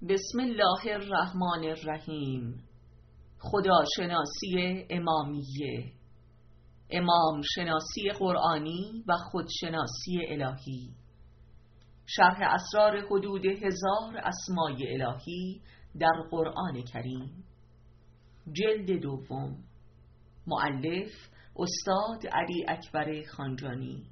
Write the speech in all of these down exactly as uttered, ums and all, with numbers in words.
بسم الله الرحمن الرحیم. خداشناسی امامیه، امام شناسی قرآنی و خودشناسی الهی. شرح اسرار حدود هزار اسمای الهی در قرآن کریم، جلد دوم. مؤلف استاد علی اکبر خانجانی.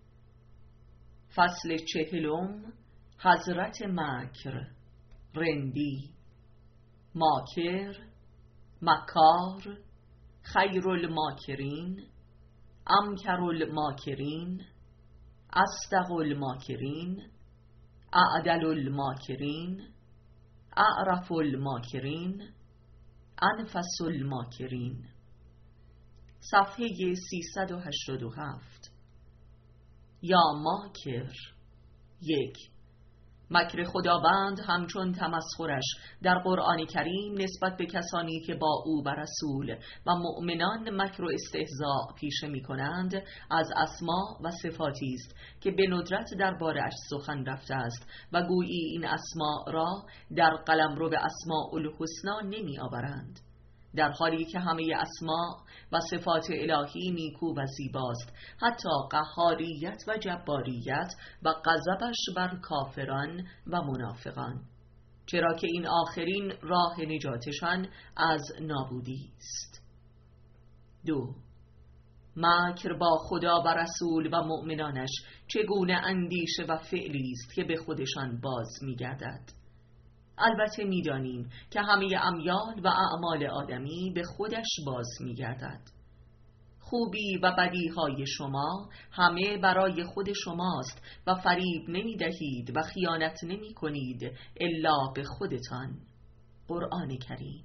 فصل چهلم. حضرت مکر، رندی، ماکر، مکار، خیر الماکرین، امکر الماکرین، اصدق الماکرین، اعدل الماکرین، اعرف الماکرین، انفس الماکرین. صفحه سیصد و هشتاد و هفت. یا ماکر. یک. مکر خداوند همچون تمسخرش در قرآن کریم نسبت به کسانی که با او و رسول و مؤمنان مکر و استهزاء پیشه می کنند از اسما و صفاتی است که به ندرت درباره‌اش سخن رفته است و گویی این اسما را در قلمرو اسماء الحسنا نمی آورند، در حالی که همه اسما و صفات الهی نیکو و زیباست، حتی قهاریت و جباریت و غضبش بر کافران و منافقان، چرا که این آخرین راه نجاتشان از نابودی است. دو. مکر با خدا و رسول و مؤمنانش چگونه اندیشه و فعلی است که به خودشان باز می‌گردد. البته می‌دانیم که همه امیال و اعمال آدمی به خودش باز می‌گردد. خوبی و بدیهای شما همه برای خود شماست و فریب نمی‌دهید و خیانت نمی‌کنید الا به خودتان. قرآن کریم.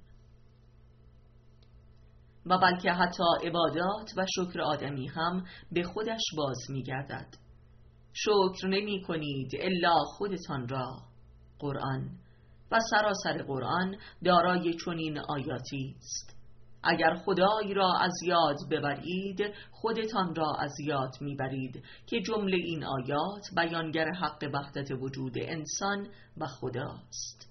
و بلکه حتی عبادات و شکر آدمی هم به خودش باز می‌گردد. شکر نمی‌کنید الا خودتان را. قرآن. و سراسر قرآن دارای چنین آیاتی است: اگر خدای را از یاد ببرید خودتان را از یاد میبرید، که جمله این آیات بیانگر حق وحدت وجود انسان و خداست.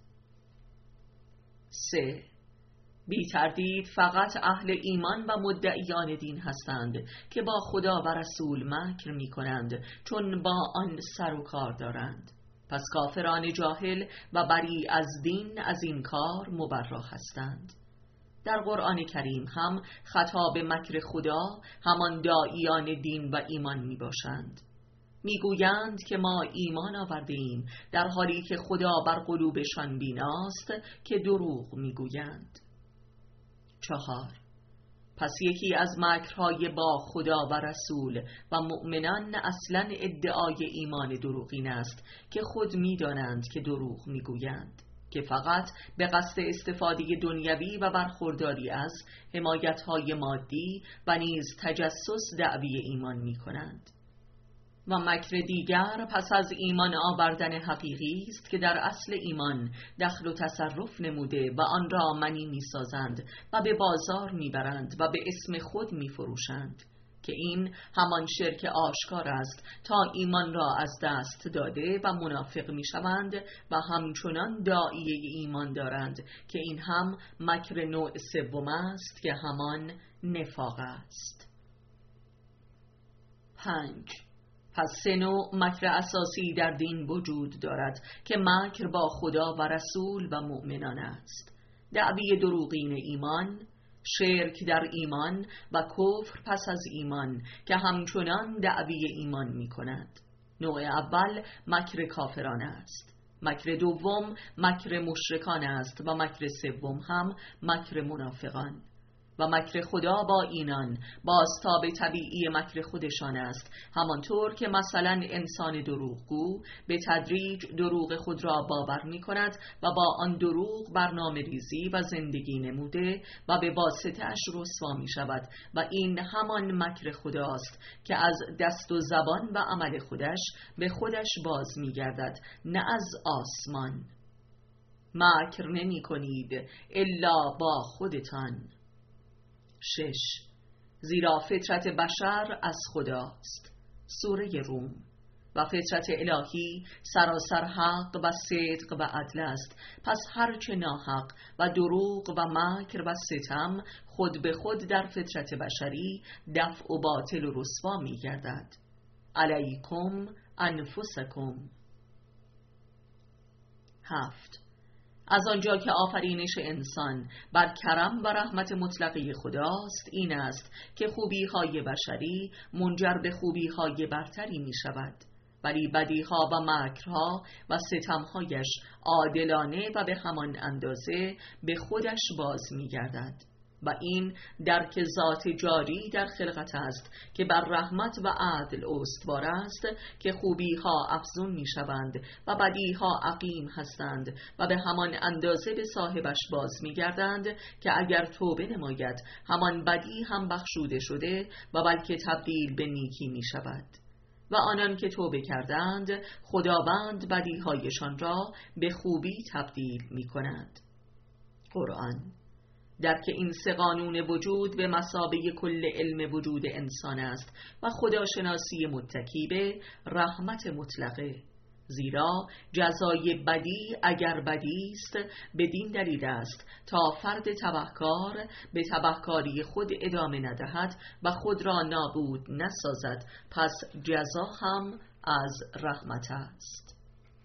سه. بی تردید فقط اهل ایمان و مدعیان دین هستند که با خدا و رسول مکر می کنند، چون با آن سر و کار دارند. پس کافران جاهل و بری از دین از این کار مبرا هستند. در قرآن کریم هم خطاب مکر خدا همان داعیان دین و ایمان می باشند. می گویند که ما ایمان آورده ایم، در حالی که خدا بر قلوبشان بیناست که دروغ می گویند. چهار. پس یکی از مکرهای با خدا و رسول و مؤمنان اصلا ادعای ایمان دروغین است که خود می دانند که دروغ می گویند، که فقط به قصد استفاده دنیوی و برخورداری از حمایت‌های مادی و نیز تجسس دعوی ایمان می کنند. و مکر دیگر پس از ایمان آوردن حقیقی است که در اصل ایمان دخل و تصرف نموده و آن را منی می سازند و به بازار می برند و به اسم خود می فروشند، که این همان شرک آشکار است تا ایمان را از دست داده و منافق می شوند و همچنان داعیه ایمان دارند، که این هم مکر نوع سوم است که همان نفاق است. پنج. پس سه نوع مکر اساسی در دین وجود دارد که مکر با خدا و رسول و مؤمنان است: دعوی دروغین ایمان، شرک در ایمان و کفر پس از ایمان که همچنان دعوی ایمان می کند. نوع اول مکر کافران است، مکر دوم مکر مشرکان است و مکر سوم هم مکر منافقان. و مکر خدا با اینان بازتاب طبیعی مکر خودشان است، همانطور که مثلا انسان دروغگو به تدریج دروغ خود را باور می کند و با آن دروغ برنامه ریزی و زندگی نموده و به واسطه اش رسوا می شود، و این همان مکر خداست که از دست و زبان و عمل خودش به خودش باز می گردد، نه از آسمان. مکر نمی کنید الا با خودتان. شش. زیرا فطرت بشر از خداست. سوره روم. و فطرت الهی سراسر حق و صدق و عدل است. پس هرچه ناحق و دروغ و مکر و ستم خود به خود در فطرت بشری دفع و باطل و رسوا می گردد. علیکم انفسکم. هفت. از آنجا که آفرینش انسان بر کرم و رحمت مطلقه خداست، این است که خوبی‌های بشری منجر به خوبی‌های برتری می شود، ولی بدیها و مکرها و ستمهایش عادلانه و به همان اندازه به خودش باز می گردد. و این درک ذات جاری در خلقت است که بر رحمت و عدل استوار است، که خوبی‌ها افزون می‌شوند و بدیها عقیم هستند و به همان اندازه به صاحبش باز می‌گردند که اگر توبه نماید همان بدی هم بخشوده شده و بلکه تبدیل به نیکی می‌شود. و آنان که توبه کردند خداوند بدیهایشان را به خوبی تبدیل می‌کند. قرآن. در که این سه قانون وجود به مثابه کل علم وجود انسان است و خداشناسی متکی به رحمت مطلقه، زیرا جزای بدی اگر بدی است بدین دلیل است تا فرد تبهکار به تبهکاری خود ادامه ندهد و خود را نابود نسازد، پس جزا هم از رحمت است.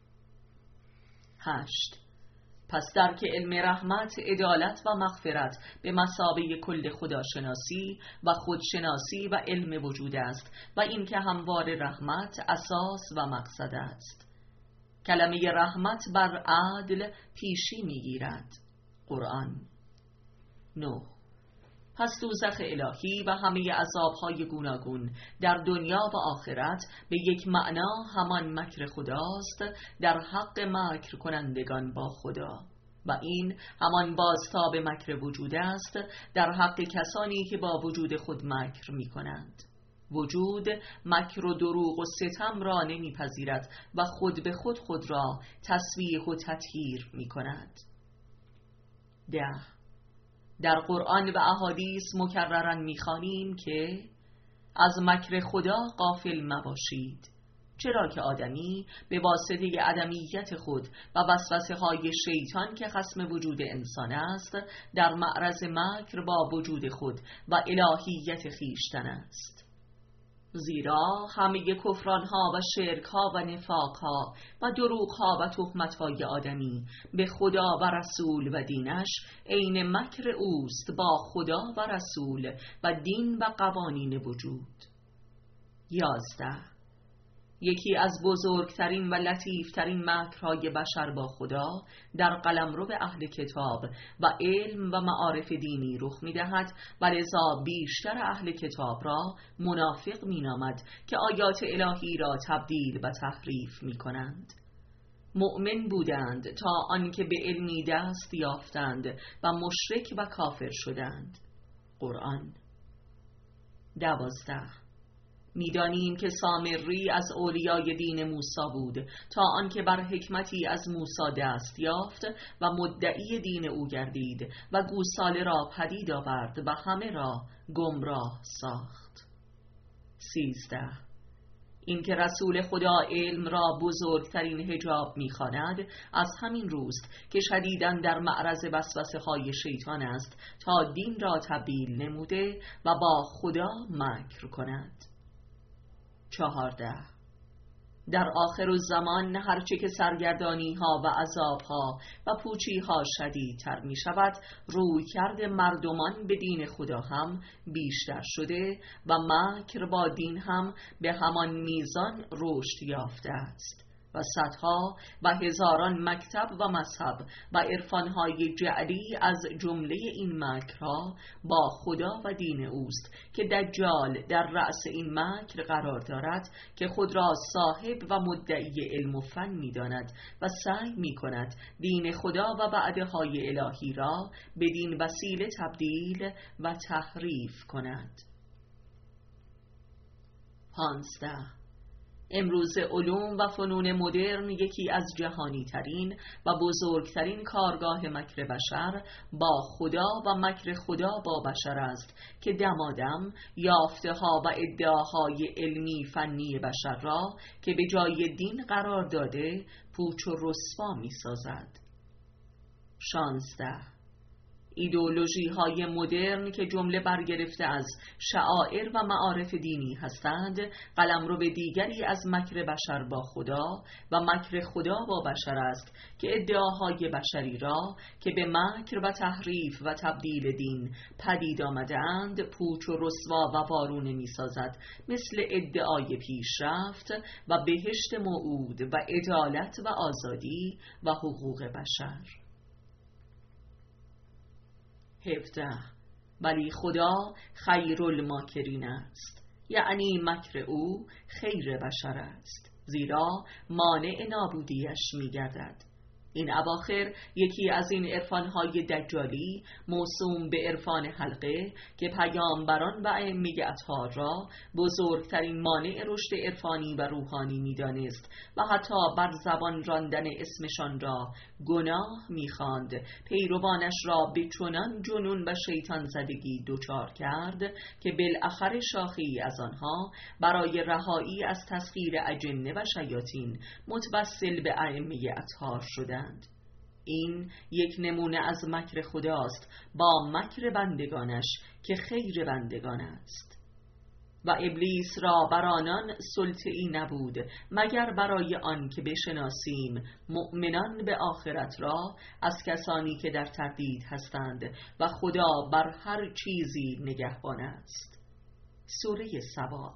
هشت. پس درک علم رحمت، عدالت و مغفرت به مثابه کل خداشناسی و خودشناسی و علم وجود است و این که هموار رحمت اساس و مقصد است. کلمه رحمت بر عدل پیشی می‌گیرد. قرآن. نه. پس دوزخ الهی و همه عذاب‌های گوناگون در دنیا و آخرت به یک معنا همان مکر خداست در حق مکر کنندگان با خدا، و این همان بازتاب مکر وجود است در حق کسانی که با وجود خود مکر می کنند. وجود مکر و دروغ و ستم را نمیپذیرد و خود به خود خود را تسبیح و تطهیر می کند. ده. در قرآن و احادیث مکرراً می‌خوانیم که از مکر خدا غافل مباشید، چرا که آدمی به واسطه عدمیت خود و وسوسه‌های شیطان که خصم وجود انسان است در معرض مکر با وجود خود و الهیت خویشتن است. زیرا همه کفرانها و شرکها و نفاقها و دروغها و تهمتهای آدمی به خدا و رسول و دینش عین مکر اوست با خدا و رسول و دین و قوانین وجود. یازده. یکی از بزرگترین و لطیفترین مکرهای بشر با خدا در قلمرو اهل کتاب و علم و معارف دینی رخ می‌دهد و لذا بیشتر اهل کتاب را منافق می‌نامد که آیات الهی را تبدیل و تحریف می‌کنند. مؤمن بودند تا آنکه به علمی دست یافتند و مشرک و کافر شدند. قرآن. دوازده. می‌دانیم که سامری از اولیای دین موسی بود تا آنکه بر حکمتی از موسی دست یافت و مدعی دین او گردید و گوساله را پدید آورد و همه را گمراه ساخت. سیزده. این که رسول خدا علم را بزرگترین حجاب می‌خواند از همین روست که شدیداً در معرض وسوسه‌های شیطان است تا دین را تبدیل نموده و با خدا مکر کند. چهارده. در آخر الزمان هرچه که سرگردانی ها و عذاب ها و پوچی ها شدیدتر می شود، روی کرده مردمان به دین خدا هم بیشتر شده و مکر با دین هم به همان میزان رشد یافته است و صدها و هزاران مکتب و مذهب و عرفانهای جعلی از جمله این مکرها با خدا و دین اوست که دجال در رأس این مکر قرار دارد که خود را صاحب و مدعی علم و فن می داند و سعی می کند دین خدا و وعده های الهی را بدین وسیله تبدیل و تحریف کند. پانزده. امروز علوم و فنون مدرن یکی از جهانی ترین و بزرگترین کارگاه مکر بشر با خدا و مکر خدا با بشر است که دمادم یافته ها و ادعاهای علمی فنی بشر را که به جای دین قرار داده پوچ و رسوا می سازد. شانزده. ایدئولوژی های مدرن که جمله برگرفته از شعائر و معارف دینی هستند، قلمرو به دیگری از مکر بشر با خدا و مکر خدا با بشر است که ادعاهای بشری را که به مکر و تحریف و تبدیل دین پدید آمده اند پوچ و رسوا و وارونه می سازد، مثل ادعای پیشرفت و بهشت موعود و عدالت و آزادی و حقوق بشر. هفده. ولی خدا خیرالماکرین است، یعنی مکر او خیر بشر است، زیرا مانع نابودیش می گردد. این اواخر یکی از این عرفان‌های دجالی موسوم به عرفان حلقه که پیامبران و ائمه اطهار را بزرگترین مانع رشد عرفانی و روحانی می‌دانست و حتی بر زبان راندن اسمشان را گناه می‌خواند، پیروانش را به چنان جنون و شیطان زدگی دچار کرد که بالاخره شاخه‌ای از آنها برای رهایی از تسخیر اجنه و شیاطین متوسل به ائمه اطهار شدند. این یک نمونه از مکر خداست با مکر بندگانش که خیر بندگان است. و ابلیس را بر آنان سلطه‌ای نبود مگر برای آن که بشناسیم مؤمنان به آخرت را از کسانی که در تردید هستند و خدا بر هر چیزی نگهبان است. سوره سبا.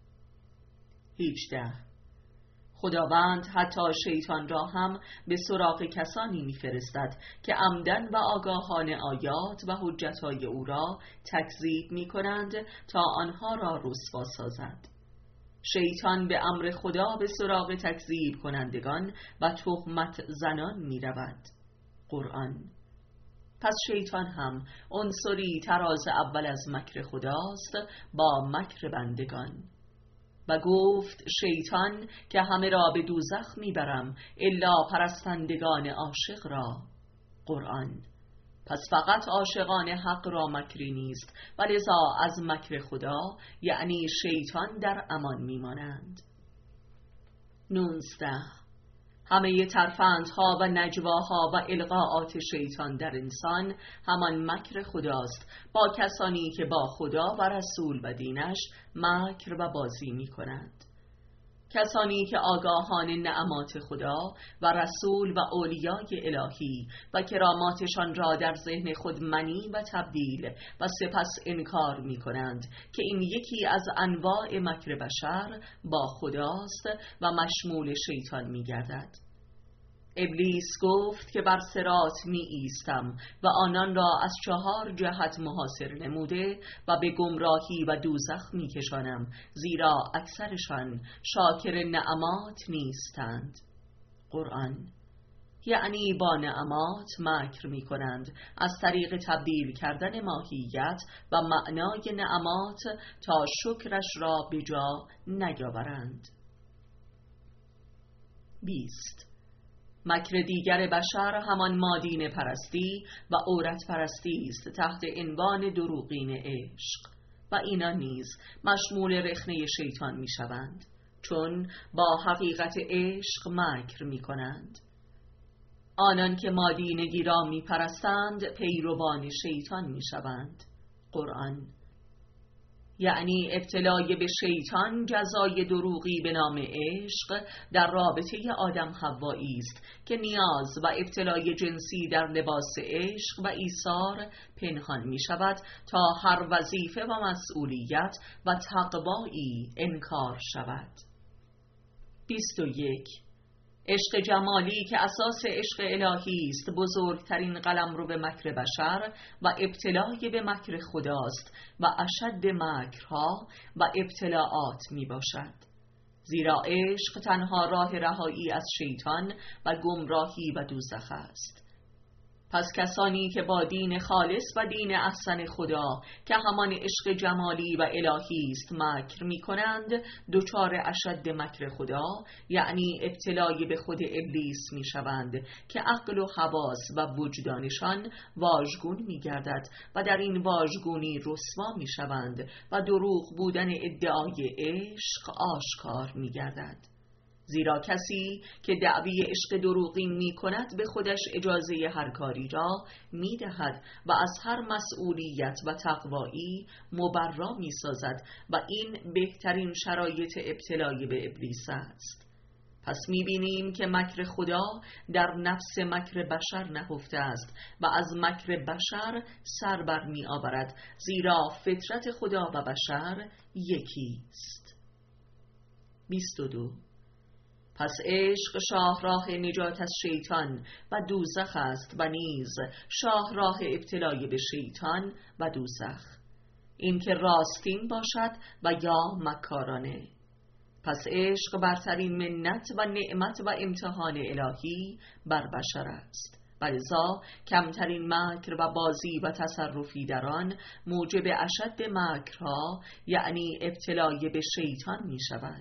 هجده. خداوند حتی شیطان را هم به سراغ کسانی می‌فرستد که عمدن و آگاهانه آیات و حجت‌های او را تکذیب می‌کنند تا آنها را رسوا سازد. شیطان به امر خدا به سراغ تکذیب کنندگان و تهمت زنان می‌رود. قرآن. پس شیطان هم عنصری تراز اول از مکر خداست با مکر بندگان. و گفت شیطان که همه را به دوزخ میبرم الا پرستندگان عاشق را. قرآن. پس فقط عاشقان حق را مکری نیست و لذا از مکر خدا یعنی شیطان در امان میمانند. نوزده. همه ترفندها و نجواها و القاءات شیطان در انسان همان مکر خداست با کسانی که با خدا و رسول و دینش مکر و بازی می کنند. کسانی که آگاهان نعمات خدا و رسول و اولیای الهی و کراماتشان را در ذهن خود منی و تبدیل و سپس انکار می کنند که این یکی از انواع مکر بشر با خداست و مشمول شیطان می گردد. ابلیس گفت که بر صراط می ایستم و آنان را از چهار جهت محاصره نموده و به گمراهی و دوزخ می کشانم، زیرا اکثرشان شاکر نعمات نیستند. قرآن. یعنی با نعمات مکر می کنند از طریق تبدیل کردن ماهیت و معنای نعمات تا شکرش را به جا نیاورند. بیست. مکر دیگر بشر همان مادین پرستی و عورت پرستی است تحت عنوان دروغین عشق و اینا نیز مشمول رخنه شیطان می شوند چون با حقیقت عشق مکر می کنند. آنان که مادینگی را می پرستند پیروان شیطان می شوند. قرآن. یعنی ابتلای به شیطان جزای دروغی به نام عشق در رابطه آدم حوایی است که نیاز و ابتلای جنسی در لباس عشق و ایثار پنهان می شود تا هر وظیفه و مسئولیت و تقوایی انکار شود. بیست و یک. عشق جمالی که اساس عشق الهی است بزرگترین قلمرو به مکر بشر و ابتلای به مکر خداست و اشد مکرها و ابتلاعات می باشد، زیرا عشق تنها راه رهایی از شیطان و گمراهی و دوزخ است. پس کسانی که با دین خالص و دین احسن خدا که همان عشق جمالی و الهی است مکر می کنند، دچار اشد مکر خدا یعنی ابتلای به خود ابلیس می شوند که عقل و حواس و وجدانشان واژگون می گردد و در این واژگونی رسوا می شوند و دروغ بودن ادعای عشق آشکار می گردد. زیرا کسی که دعوی عشق دروغین می کند به خودش اجازه هر کاری را می دهد و از هر مسئولیت و تقوایی مبرا می سازد و این بهترین شرایط ابتلای به ابلیس است. پس می بینیم که مکر خدا در نفس مکر بشر نهفته است و از مکر بشر سر بر می آورد، زیرا فطرت خدا و بشر یکی است. بیست و دو. پس عشق شاهراه نجات از شیطان و دوزخ است و نیز شاهراه ابتلای به شیطان و دوزخ، این که راستین باشد و یا مکارانه. پس عشق برترین منت و نعمت و امتحان الهی بر بشر است و لذا کمترین مکر و بازی و تصرفی در آن موجب اشد مکرها یعنی ابتلای به شیطان می شود.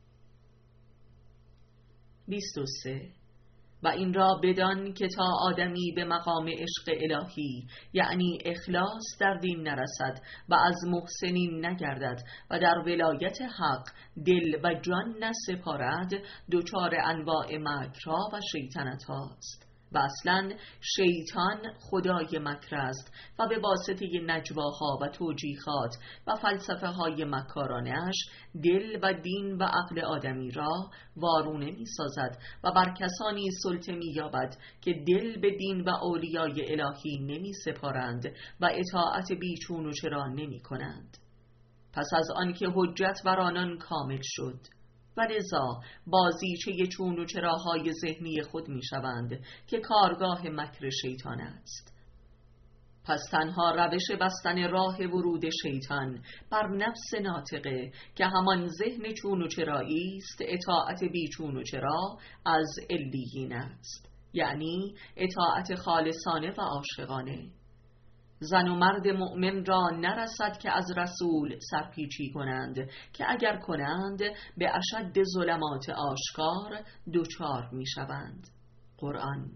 بیست و سه. و این را بدان که تا آدمی به مقام عشق الهی یعنی اخلاص در دین نرسد و از محسنین نگردد و در ولایت حق دل و جان نسپارد، دچار انواع مکرها و شیطنت هاست و اصلا شیطان خدای مکر است و به واسطه نجواها و توجیهات و فلسفه های مکارانش دل و دین و عقل آدمی را وارونه می سازد و بر کسانی سلطه می یابد که دل به دین و اولیای الهی نمی سپارند و اطاعت بیچون و چرا نمی کنند. پس از آنکه حجت بر آنان کامل شد و لذا بازیچه چون و چراهای ذهنی خود می شوند که کارگاه مکر شیطان است، پس تنها روش بستن راه ورود شیطان بر نفس ناطقه که همان ذهن چون و چرایی است اطاعت بی چون و چرا از علیین است، یعنی اطاعت خالصانه و عاشقانه. زن و مرد مؤمن را نرسد که از رسول سرپیچی کنند که اگر کنند به اشد ظلمات آشکار دچار می شوند. قرآن.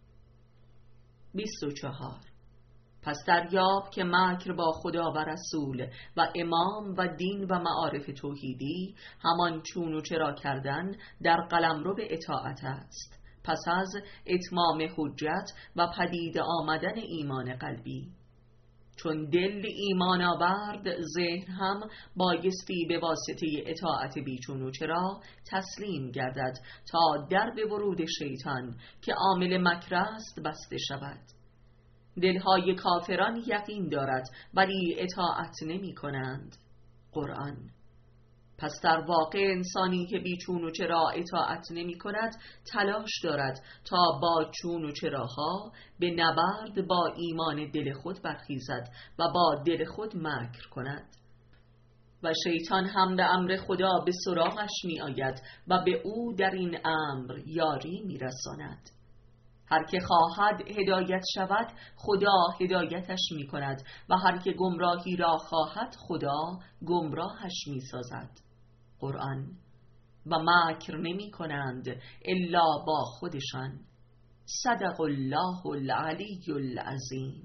بیست و چهار. پس دریاب که مکر با خدا و رسول و امام و دین و معارف توحیدی همان چون و چرا کردن در قلمرو به اطاعت است، پس از اتمام حجت و پدید آمدن ایمان قلبی. چون دل ایمان آورد، ذهن هم بایستی به واسطه اطاعت بیچون و چرا تسلیم گردد تا درب ورود شیطان که عامل مکر است بسته شود. دلهای کافران یقین دارد ولی اطاعت نمی کنند. قرآن. پس در واقع انسانی که بیچون و چرا اطاعت نمی کند تلاش دارد تا با چون و چراها به نبرد با ایمان دل خود برخیزد و با دل خود مکر کند و شیطان هم به امر خدا به سراغش می آید و به او در این امر یاری می رساند. هر که خواهد هدایت شود خدا هدایتش می کند و هر که گمراهی را خواهد خدا گمراهش می سازد. قرآن. و مکر نمی کنند الا با خودشان. صدق الله العلی العظیم.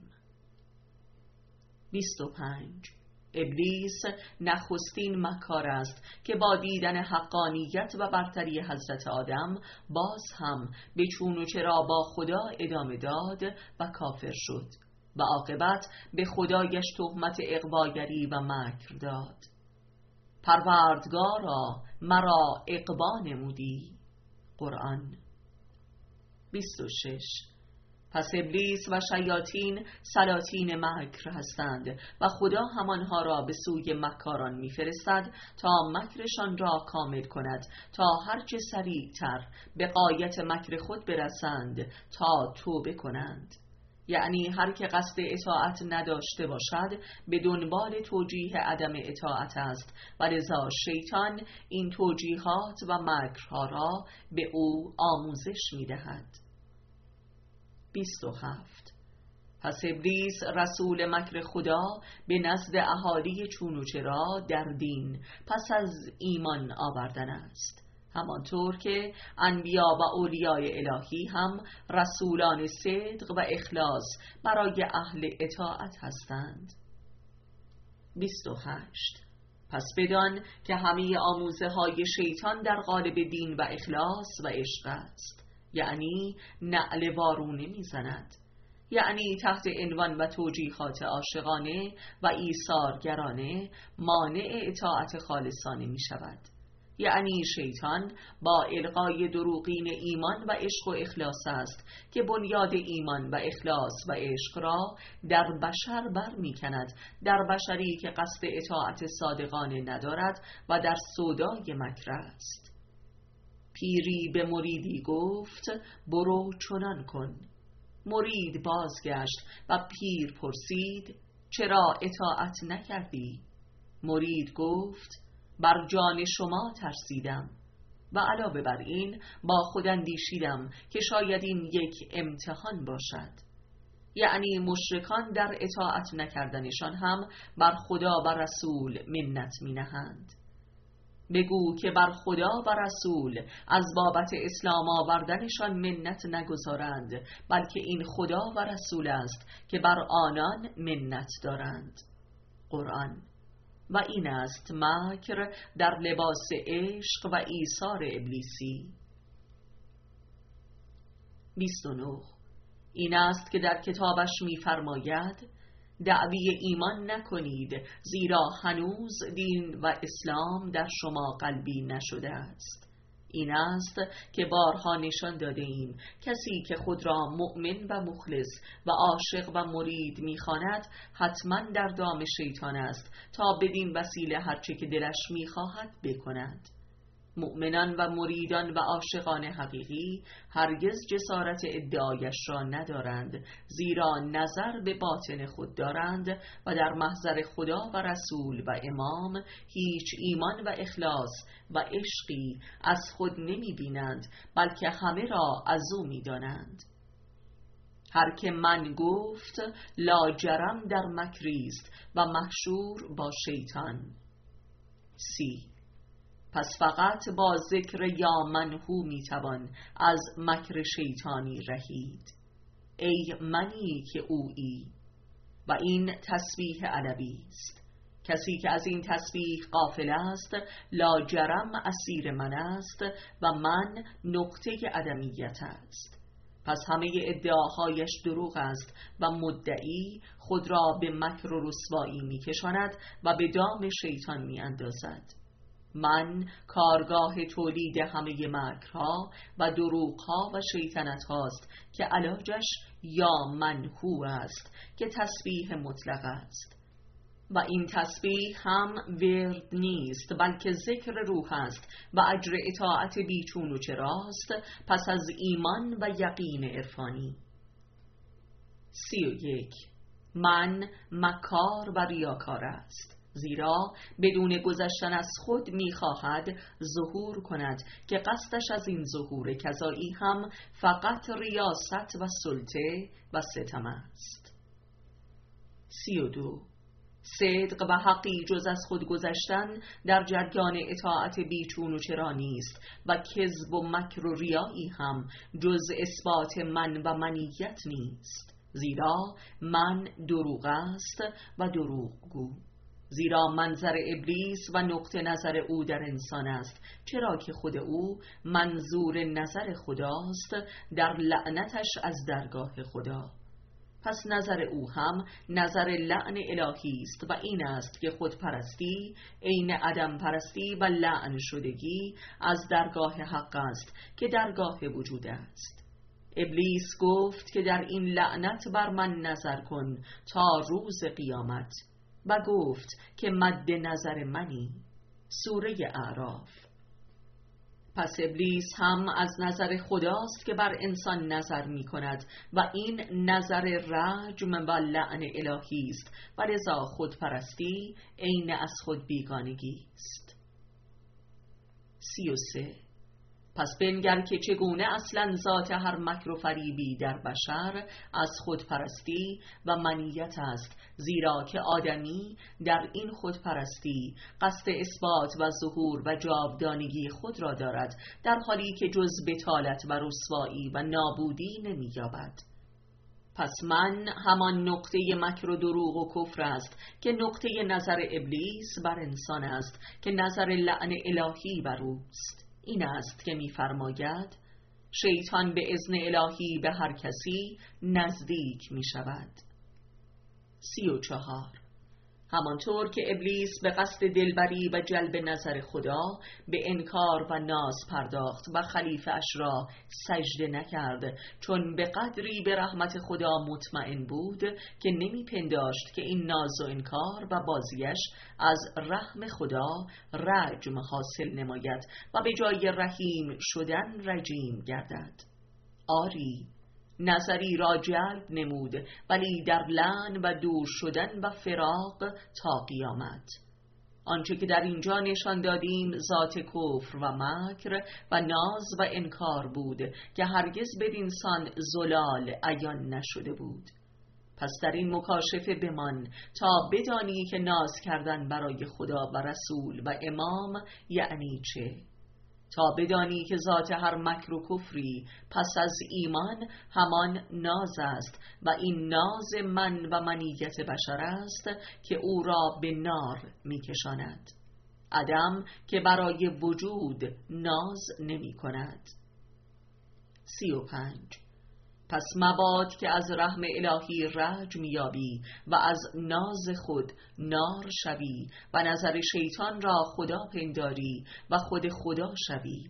بیست و پنج. ابلیس نخستین مکار است که با دیدن حقانیت و برتری حضرت آدم باز هم به چون و چرا با خدا ادامه داد و کافر شد و عاقبت به خدایش تهمت اغواگری و مکر داد. پروردگارا مرا اغوا نمودی. قرآن. بیست و شش. پس ابلیس و شیاطین سلاطین مکر هستند و خدا همانها را به سوی مکاران می‌فرستد تا مکرشان را کامل کند تا هرچه سریعتر به غایت مکر خود برسند تا توبه کنند. یعنی هر که قصد اطاعت نداشته باشد به دنبال توجیه عدم اطاعت است و لذا شیطان این توجیهات و مکرها را به او آموزش می‌دهد. بیست و هفت. پس ابلیس رسول مکر خدا به نزد اهالی چون و چرا در دین پس از ایمان آوردن است، همانطور که انبیا و اولیای الهی هم رسولان صدق و اخلاص برای اهل اطاعت هستند. بیست و هشت. پس بدان که همه آموزه های شیطان در قالب دین و اخلاص و عشق است، یعنی نعل وارونه میزند، یعنی تحت عنوان و توجیهات عاشقانه و ایثارگرانه مانع اطاعت خالصانه می شود. یعنی شیطان با القای دروغین ایمان و عشق و اخلاص است که بنیاد ایمان و اخلاص و عشق را در بشر بر می کند، در بشری که قصد اطاعت صادقانه ندارد و در سودای مکر است. پیری به مریدی گفت برو چنان کن. مرید بازگشت و پیر پرسید چرا اطاعت نکردی؟ مرید گفت بر جان شما ترسیدم و علاوه بر این با خود اندیشیدم که شاید این یک امتحان باشد. یعنی مشرکان در اطاعت نکردنشان هم بر خدا و رسول منت می نهند. بگو که بر خدا و رسول از بابت اسلام آوردنشان منت نگذارند، بلکه این خدا و رسول است که بر آنان منت دارند. قرآن. و این است مکر در لباس عشق و ایثار ابلیسی. بیست و نه. این است که در کتابش می‌فرماید دعوی ایمان نکنید، زیرا هنوز دین و اسلام در شما قلبی نشده است. این است که بارها نشان داده ایم کسی که خود را مؤمن و مخلص و عاشق و مرید می‌خواند حتما در دام شیطان است تا بدین وسیله هرچه که دلش می‌خواهد بکند. مؤمنان و مریدان و عاشقان حقیقی هرگز جسارت ادعایش را ندارند، زیرا نظر به باطن خود دارند و در محضر خدا و رسول و امام هیچ ایمان و اخلاص و عشقی از خود نمی بینند، بلکه همه را از او می دانند. هر که من گفت لاجرم در مکریست و محشور با شیطان. سی. پس فقط با ذکر یا منهو میتوان از مکر شیطانی رهید. ای منی که اویی. و این تسبیح علوی است. کسی که از این تسبیح غافل است لاجرم اسیر من است و من نقطه عدمیت است. پس همه ادعاهایش دروغ است و مدعی خود را به مکر و رسوایی میکشاند و به دام شیطان میاندازد. من کارگاه تولید همه مکرها و دروغها و شیطنت هاست که علاجش یا منهو است که تسبیح مطلق است. و این تسبیح هم ورد نیست بلکه ذکر روح است و اجر اطاعت بیچون و چراست پس از ایمان و یقین عرفانی. سی و یک. من مکار و ریاکار است، زیرا بدون گذشتن از خود می‌خواهد ظهور کند که قصدش از این ظهور کذایی هم فقط ریاست و سلطه و ستم است. سی و دو. صدق و حقی جز از خود گذشتن در جریان اطاعت بیچون و چرا نیست و کذب و مکر و ریایی هم جز اثبات من و منیت نیست، زیرا من دروغ است و دروغگو. زیرا منظر ابلیس و نقطه نظر او در انسان است، چرا که خود او منظور نظر خداست در لعنتش از درگاه خدا. پس نظر او هم نظر لعن الهی است و این است که خود پرستی عین عدم پرستی و لعن شدگی از درگاه حق است که درگاه وجود است. ابلیس گفت که در این لعنت بر من نظر کن تا روز قیامت و گفت که مد نظر منی. سوره اعراف. پس ابلیس هم از نظر خداست که بر انسان نظر می کند و این نظر رجم و لعن الهی است و لذا خودپرستی عین از خود بیگانگی است. سی و سه. پس بنگر که چگونه اصلا ذات هر مکر و فریبی در بشر از خودپرستی و منیت است، زیرا که آدمی در این خودپرستی قصد اثبات و ظهور و جاودانگی خود را دارد، در حالی که جز بطالت و رسوایی و نابودی نمی‌یابد. پس من همان نقطه مکر و دروغ و کفر است که نقطه نظر ابلیس بر انسان است، که نظر لعن الهی بر اوست. این است که می‌فرماید شیطان به اذن الهی به هر کسی نزدیک می شود. سی و چهار. همانطور که ابلیس به قصد دلبری و جلب نظر خدا به انکار و ناز پرداخت و خلیفه اش را سجده نکرد، چون به قدری به رحمت خدا مطمئن بود که نمی پنداشت که این ناز و انکار و بازیش از رحم خدا رجم حاصل نماید و به جای رحیم شدن رجیم گردد. آری، نظری را جلب نمود، ولی در لعن و دور شدن و فراق تا قیامت. آنچه که در اینجا نشان دادیم ذات کفر و مکر و ناز و انکار بود که هرگز بدین سان زلال عیان نشده بود. پس در این مکاشفه بمان تا بدانی که ناز کردن برای خدا و رسول و امام یعنی چه، تا بدانی که ذات هر مکر و کفری پس از ایمان همان ناز است و این ناز من و منیت بشر است که او را به نار می کشاند. عدم که برای وجود ناز نمی کند. سی و پنج. پس مباد که از رحم الهی رجم یابی و از ناز خود نار شوی و نظر شیطان را خدا پنداری و خود خدا شوی.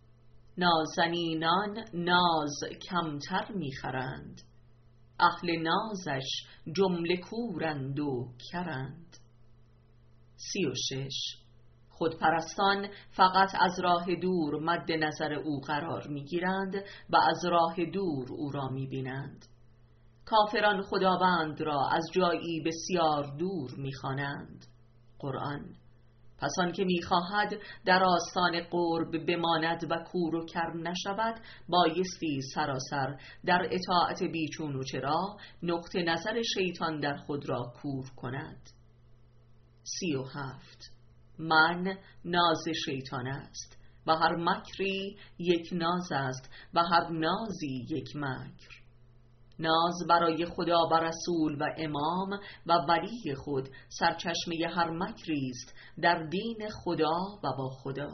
نازنینان ناز کمتر میخرند، اهل نازش جمله کورند و کرند. سی و شش. خودپرستان فقط از راه دور مد نظر او قرار میگیرند و از راه دور او را میبینند. کافران خداوند را از جایی بسیار دور میخوانند. قرآن. پس آن که میخواهد در آستان قرب بماند و کور و کر نشود، بایستی سراسر در اطاعت بیچون و چرا نقطه نظر شیطان در خود را کور کند. سی و هفت. من ناز شیطان است و هر مکری یک ناز است و هر نازی یک مکر. ناز برای خدا و رسول و امام و ولی خود سرچشمه هر مکری است در دین خدا و با خدا.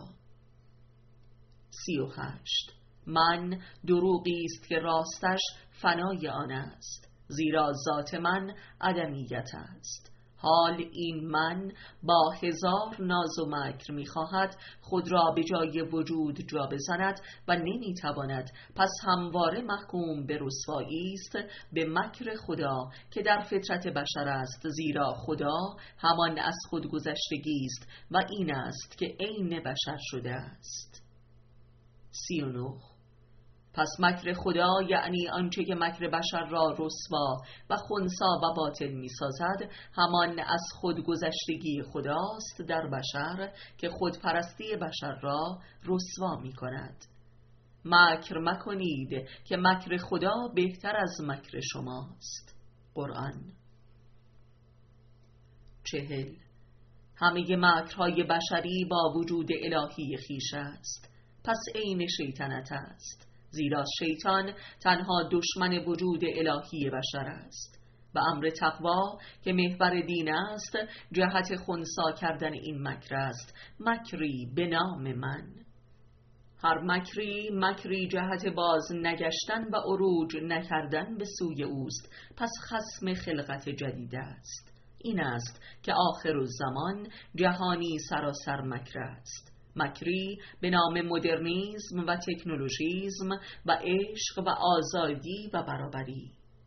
سی و هشت. من دروغی است که راستش فنای آن است، زیرا ذات من عدمیت است. حال این من با هزار ناز و مکر می‌خواهد خود را به جای وجود جا بزند و نمی‌تواند، پس همواره محکوم به رسوایی است به مکر خدا که در فطرت بشر است، زیرا خدا همان از خود گذشتگی است و این است که عین بشر شده است. سی و نه. پس مکر خدا یعنی آنچه که مکر بشر را رسوا و خنثی و باطل می سازد همان از خودگذشتگی خداست در بشر که خودپرستی بشر را رسوا می کند. مکر مکنید که مکر خدا بهتر از مکر شماست. قرآن. چهل. همه مکرهای بشری با وجود الهی خویش است، پس عین شیطنت است، زیرا شیطان تنها دشمن وجود الهی بشر است. و امر تقوا که محور دین است جهت خنثی کردن این مکر است، مکری به نام من. هر مکری مکری جهت باز نگشتن و عروج نکردن به سوی اوست، پس خصم خلقت جدید است. این است که آخر الزمان جهانی سراسر مکر است، مکری به نام مدرنیسم و تکنولوژیسم و عشق و آزادی و برابری.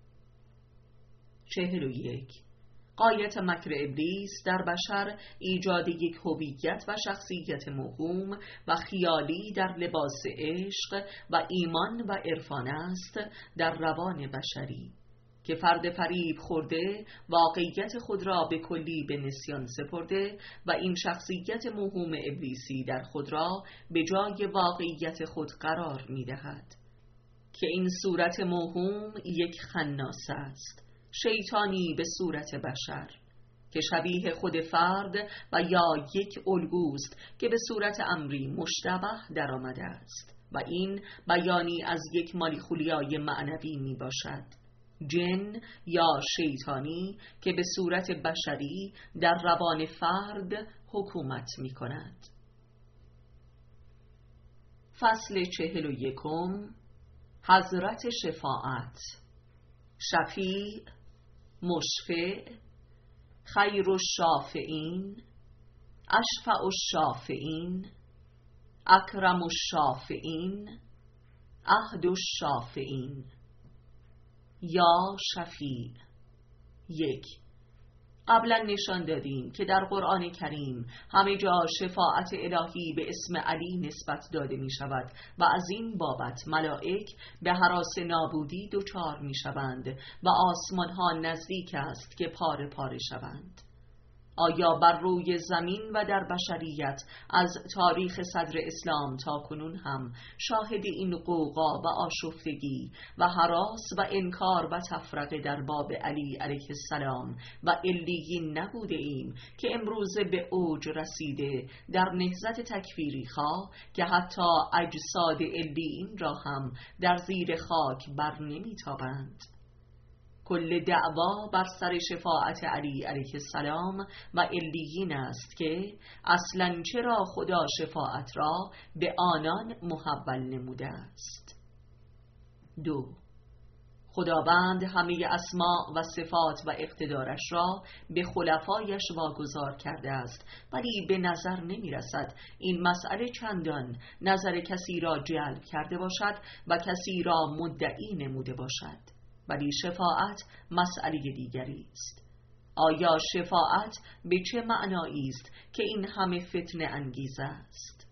چهل و یک. غایت مکر ابلیس در بشر ایجاد یک هویت و شخصیت موهوم و خیالی در لباس عشق و ایمان و عرفان است در روان بشری. که فرد فریب خورده واقعیت خود را به کلی به نسیان سپرده و این شخصیت موهوم ابلیسی در خود را به جای واقعیت خود قرار می دهد، که این صورت موهوم یک خناس است، شیطانی به صورت بشر که شبیه خود فرد و یا یک الگوست که به صورت امری مشتبه در آمده است و این بیانی از یک مالیخولیای معنوی می باشد، جن یا شیطانی که به صورت بشری در روان فرد حکومت می کند. فصل چهل و یکم. حضرت شفاعت. شفیع، مشفع، خیر الشافعین، اشفع الشافعین، اکرم الشافعین، احد الشافعین. یا شفیع. یک. قبلا نشان دادیم که در قرآن کریم همه جا شفاعت الهی به اسم علی نسبت داده می شود و از این بابت ملائک به هراس نابودی دچار می شوند و آسمان ها نزدیک است که پاره پاره شوند. آیا بر روی زمین و در بشریت از تاریخ صدر اسلام تا کنون هم شاهد این غوغا و آشفتگی و هراس و انکار و تفرقه در باب علی علیه السلام و علیین نبوده ایم که امروزه به اوج رسیده در نهضت تکفیری خواه که حتی اجساد علیین را هم در زیر خاک بر نمیتابند؟ کل دعوا بر سر شفاعت علی علیه السلام و علیین است که اصلاً چرا خدا شفاعت را به آنان محول نموده است. دو. خداوند همه اسماء و صفات و اقتدارش را به خلفایش واگذار کرده است، ولی به نظر نمی رسد این مسئله چندان نظر کسی را جلب کرده باشد و کسی را مدعی نموده باشد. ولی شفاعت مسئله دیگری است. آیا شفاعت به چه معنایی است که این همه فتنه انگیز است؟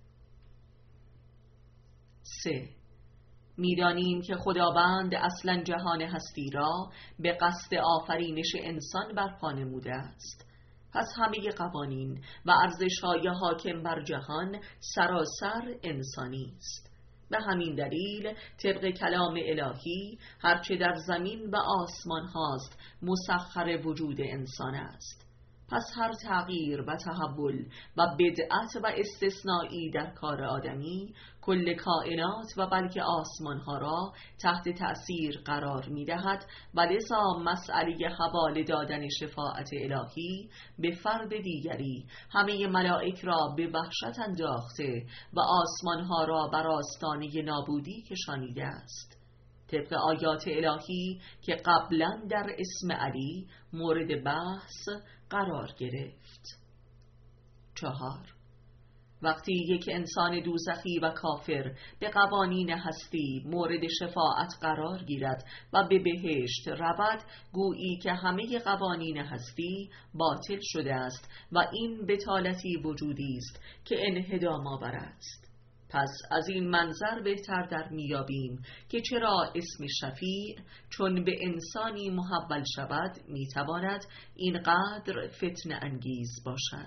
سه. می‌دانیم که خداوند اصلاً جهان هستی را به قصد آفرینش انسان برپا نموده است. پس همه قوانین و ارزش‌های حاکم بر جهان سراسر انسانی است. به همین دلیل طبق کلام الهی هرچه در زمین و آسمان هاست مسخر وجود انسان است. پس هر تغییر و تحول و بدعت و استثنایی در کار آدمی کل کائنات و بلکه آسمان ها را تحت تأثیر قرار می دهد و لذا مسئله حواله دادن شفاعت الهی به فرد دیگری همه ملائک را به وحشت انداخته و آسمان ها را بر آستانه نابودی کشانیده است، طبق آیات الهی که قبلا در اسم علی مورد بحث قرار گرفت. چهار. وقتی یک انسان دوزخی و کافر به قوانین هستی مورد شفاعت قرار گیرد و به بهشت رود، گویی که همه قوانین هستی باطل شده است و این بطالتی وجودی است که انهدام آور است. پس از این منظر بهتر در میابیم که چرا اسم شفیع چون به انسانی محول شود میتواند اینقدر فتنه انگیز باشد.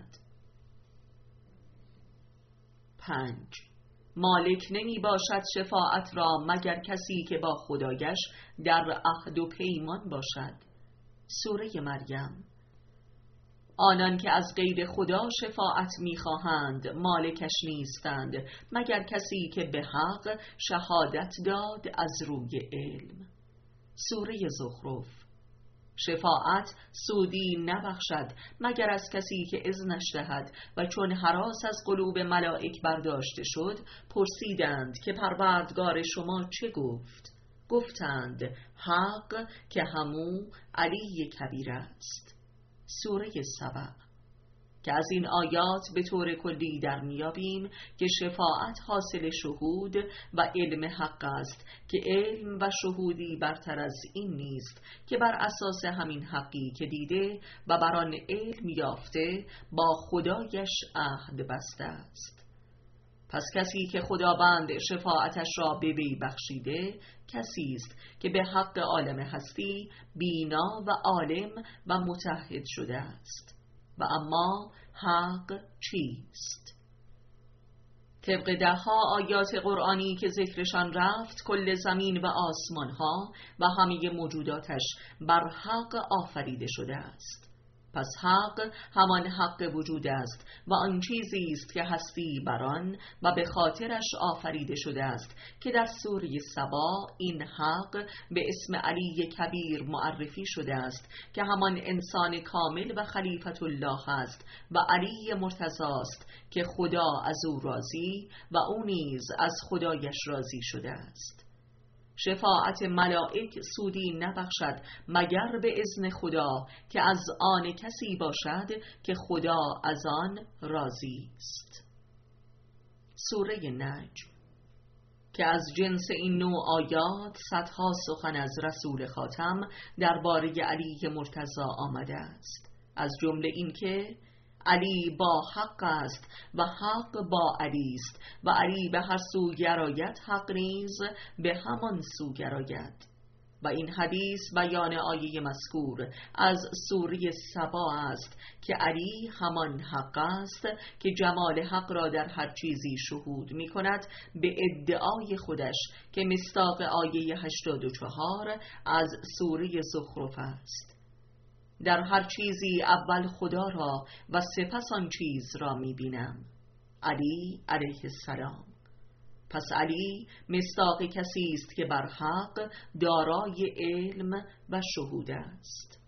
پنج. مالک نمی باشد شفاعت را مگر کسی که با خدایش در عهد و پیمان باشد. سوره مریم. آنان که از غیر خدا شفاعت می‌خواهند مالکش نیستند مگر کسی که به حق شهادت داد از روی علم. سوره زخرف. شفاعت سودی نبخشد مگر از کسی که اذنش دهد و چون هراس از قلوب ملائک برداشته شد پرسیدند که پروردگار شما چه گفت؟ گفتند حق که همو علی کبیر است. سوره سبع. که از این آیات به طور کلی در میابیم که شفاعت حاصل شهود و علم حق است که علم و شهودی برتر از این نیست که بر اساس همین حقی که دیده و بر آن علم یافته با خدایش عهد بسته است. پس کسی که خداوند شفاعتش را به وی بخشیده کسی است که به حق عالم هستی بینا و عالم و متحد شده است. و اما حق چیست؟ طبق دهها آیات قرآنی که ذکرشان رفت، کل زمین و آسمان ها و همه موجوداتش بر حق آفریده شده است. پس حق همان حق وجود است و آن چیزی است که هستی بران و به خاطرش آفریده شده است که در سوره سبا این حق به اسم علی کبیر معرفی شده است که همان انسان کامل و خلیفت الله است و علی مرتضی است که خدا از او راضی و او نیز از خدایش راضی شده است. شفاعت ملائک سودی نبخشد مگر به اذن خدا که از آن کسی باشد که خدا از آن راضی است. سوره نجم که از جنس این نوع آیات صدها سخن از رسول خاتم درباره علی مرتضی آمده است، از جمله این که علی با حق است و حق با علی است و علی به هر سو گراید حق نیز به همان سو گراید. و این حدیث بیان آیه مذکور از سوره سبا است که علی همان حق است که جمال حق را در هر چیزی شهود می کند به ادعای خودش که مصداق آیه هشتاد و چهار از سوره زخرف است. در هر چیزی اول خدا را و سپس آن چیز را می بینم. علی علیه السلام. پس علی مصداق کسی است که بر حق دارای علم و شهود است.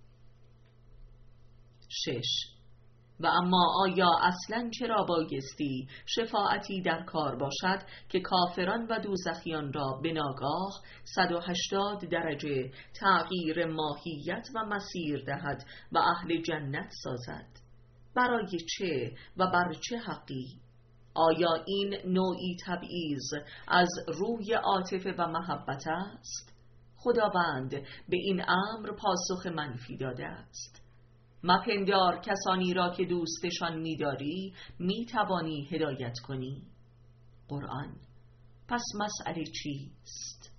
شش. و اما آیا اصلاً چرا بایستی شفاعتی در کار باشد که کافران و دوزخیان را به ناگاه صد و هشتاد درجه تغییر ماهیت و مسیر دهد و اهل جنت سازد؟ برای چه و بر چه حقی؟ آیا این نوعی تبعیض از روی عاطفه و محبت است؟ خداوند به این امر پاسخ منفی داده است. مپندار کسانی را که دوستشان می‌داری می‌توانی هدایت کنی. قرآن. پس مسئله چیست؟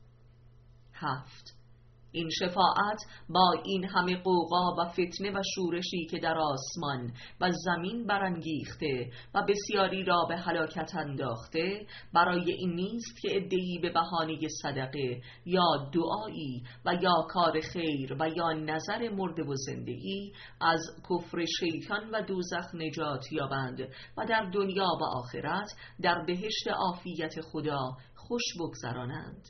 هفت. این شفاعت با این همه قوقا و فتنه و شورشی که در آسمان و زمین برانگیخته و بسیاری را به هلاکت انداخته، برای این نیست که عده‌ای به بهانه صدقه یا دعایی و یا کار خیر و یا نظر مرده و زندگی از کفر شیطان و دوزخ نجات یابند و در دنیا و آخرت در بهشت عافیت خدا خوش بگذرانند.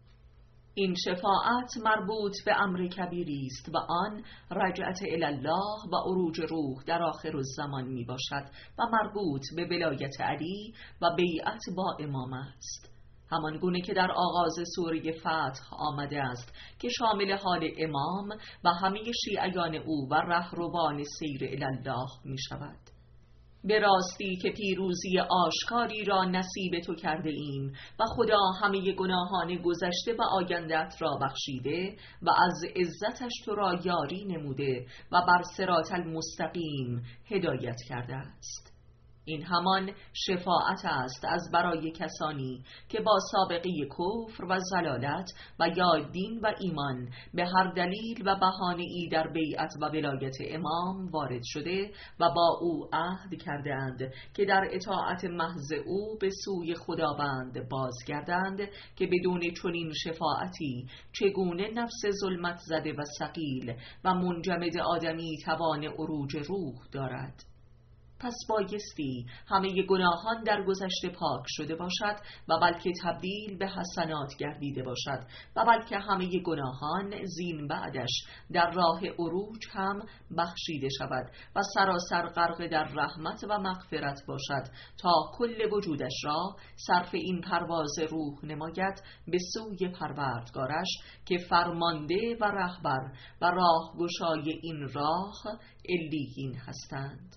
این شفاعت مربوط به امر کبیری است و آن رجعت الی الله و عروج روح در آخر الزمان می باشد و مربوط به ولایت علی و بیعت با امام است، همان گونه که در آغاز سوره فتح آمده است که شامل حال امام و همه شیعیان او و رهروان سیر الی الله می شود. به راستی که پیروزی آشکاری را نصیب تو کرده ایم و خدا همه گناهان گذشته و آیندت را بخشیده و از عزتش تو را یاری نموده و بر صراط المستقیم هدایت کرده است. این همان شفاعت است از برای کسانی که با سابقه کفر و ضلالت و یا دین و ایمان به هر دلیل و بهانه ای در بیعت و ولایت امام وارد شده و با او عهد کرده اند که در اطاعت محض او به سوی خداوند بازگردند که بدون چنین شفاعتی چگونه نفس ظلمت زده و ثقیل و منجمد آدمی توان عروج روح دارد. پس بایستی همه گناهان در گذشته پاک شده باشد و بلکه تبدیل به حسنات گردیده باشد و بلکه همه گناهان زین بعدش در راه عروج هم بخشیده شود و سراسر غرق در رحمت و مغفرت باشد تا کل وجودش را صرف این پرواز روح نماید به سوی پروردگارش که فرمانده و رهبر و راهگشای این راه علیین هستند.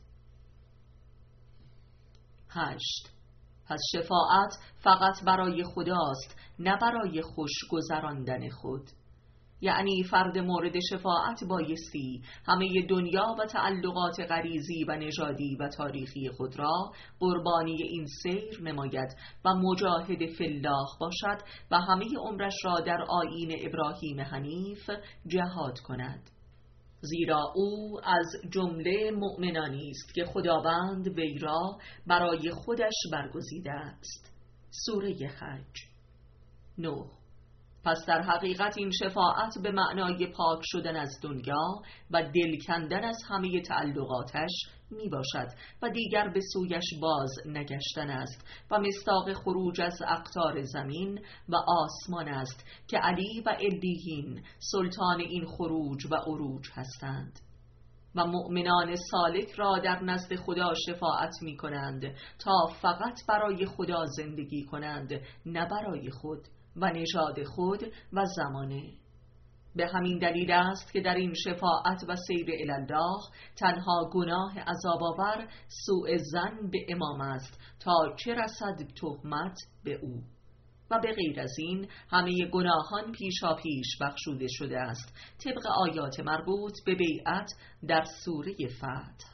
هشت. پس شفاعت فقط برای خداست، نه برای خوش گذراندن خود. یعنی فرد مورد شفاعت بایستی همه دنیا و تعلقات غریزی و نژادی و تاریخی خود را قربانی این سیر نماید و مجاهد فی الله باشد و همه عمرش را در آیین ابراهیم حنیف جهاد کند، زیرا او از جمله مؤمنانی است که خداوند وی را برای خودش برگزیده است. سوره حج. نه. پس در حقیقت این شفاعت به معنای پاک شدن از دنیا و دل کندن از همه تعلقاتش می باشد و دیگر به سویش باز نگشتن است و مصداق خروج از اقطار زمین و آسمان است که علی و علیین سلطان این خروج و عروج هستند و مؤمنان سالک را در نزد خدا شفاعت می کنند تا فقط برای خدا زندگی کنند، نه برای خود و نژاد خود و زمانه. به همین دلیل است که در این شفاعت و سیر الالله تنها گناه عذاب‌آور سوء ظن به امام است تا چه رسد تهمت به او، و به غیر از این همه گناهان پیشا پیش بخشوده شده است طبق آیات مربوط به بیعت در سوره فتح.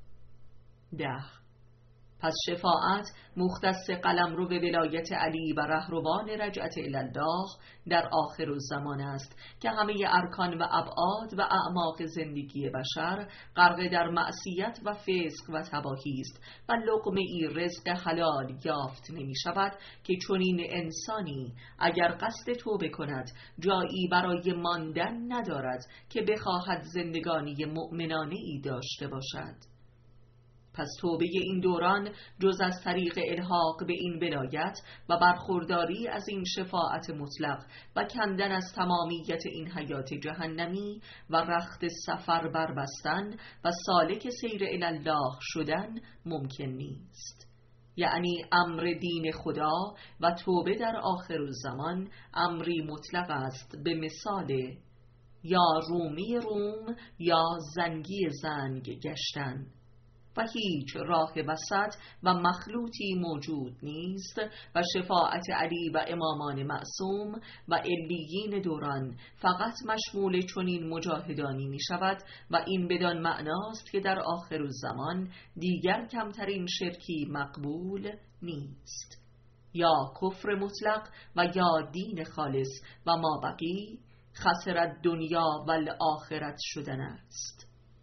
ده. پس شفاعت مختص قلمرو به ولایت علی و رهروان رجعت الالله در آخر الزمان است که همه ارکان و ابعاد و اعماق زندگی بشر غرق در معصیت و فسق و تباهی است و لقمه ای رزق حلال یافت نمی شود که چنین انسانی اگر قصد توبه کند جایی برای ماندن ندارد که بخواهد زندگانی مؤمنانه ای داشته باشد. پس توبه این دوران جز از طریق الحاق به این ولایت و برخورداری از این شفاعت مطلق و کندن از تمامیت این حیات جهنمی و رخت سفر بربستن و سالک سیر الالله شدن ممکن نیست. یعنی امر دین خدا و توبه در آخر الزمان امری مطلق است، به مثال یا رومی روم یا زنگی زنگ گشتن، و هیچ راه وسط و مخلوطی موجود نیست و شفاعت علی و امامان معصوم و علیین دوران فقط مشمول چنین مجاهدانی می شود و این بدان معناست که در آخر الزمان دیگر کمترین شرکی مقبول نیست، یا کفر مطلق و یا دین خالص و ما بقی خسرت دنیا و الاخرت شدن است.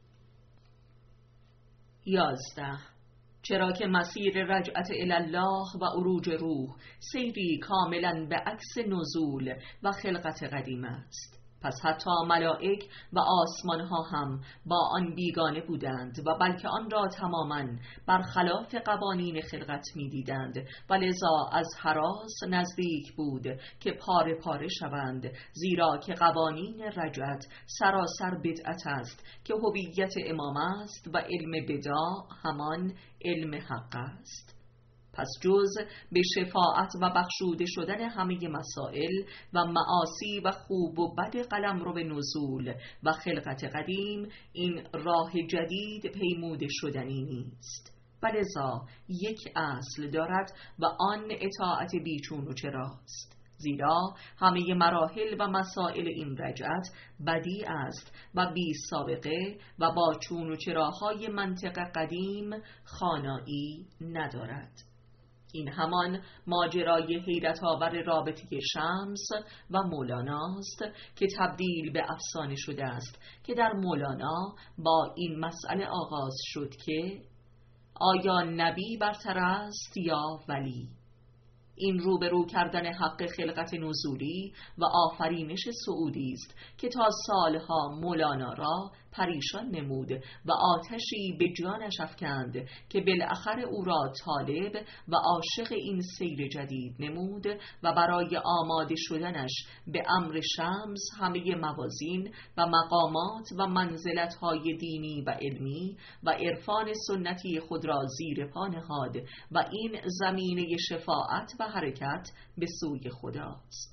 یازده. چرا که مسیر رجعت الالله و عروج روح سیری کاملا به عکس نزول و خلقت قدیم است. پس حتی ملائک و آسمان ها هم با آن بیگانه بودند و بلکه آن را تماما برخلاف قوانین خلقت می دیدند و لذا از هراس نزدیک بود که پاره پاره شوند، زیرا که قوانین رجعت سراسر بدعت است که هویت امام است و علم بدع همان علم حق است. پس جز به شفاعت و بخشوده شدن همه مسائل و معاصی و خوب و بد قلمرو به نزول و خلقت قدیم این راه جدید پیموده شدنی نیست، ولذا یک اصل دارد و آن اطاعت بیچون و چراست، زیرا همه مراحل و مسائل این رجعت بدیع است و بی سابقه و با چون و چراهای منطق قدیم خانایی ندارد. این همان ماجرای حیرت آور رابطه شمس و مولاناست که تبدیل به افسانه شده است که در مولانا با این مسئله آغاز شد که آیا نبی برتر است یا ولی؟ این روبرو کردن حق خلقت نزولی و آفرینش سعودی است که تا سالها مولانا را پریشان نمود و آتشی به جانش افکند که بالاخره او را طالب و عاشق این سیر جدید نمود و برای آماده شدنش به امر شمس همه موازین و مقامات و منزلت‌های دینی و علمی و عرفان سنتی خود را زیر پا نهاد و این زمینه شفاعت و حرکت به سوی خداست.